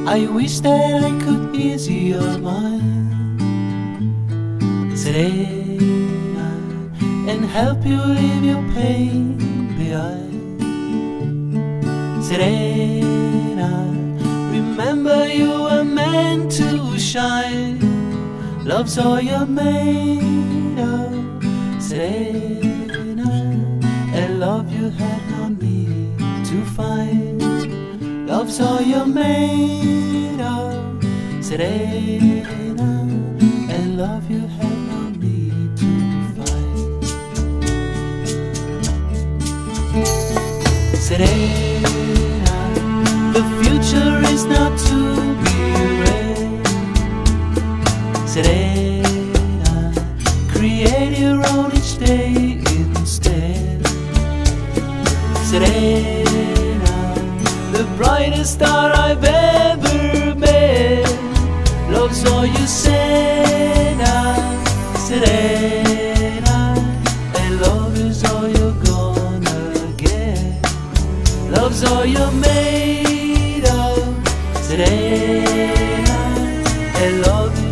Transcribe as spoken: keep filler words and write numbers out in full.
I wish that I could ease your mind, Serena, and help you leave your pain behind. Serena, remember you were meant to shine. Love's all you're made of, Serena, and love you had no need to find. Love's all you're made of, Serena, and love you had no need to find. Serena, the future is not to be read. Serena, create your own each day instead. Serena, the brightest star I've ever met. Love's all you said, Serena, and love is all you're gonna get. Love's all you're made of, Serena, and love is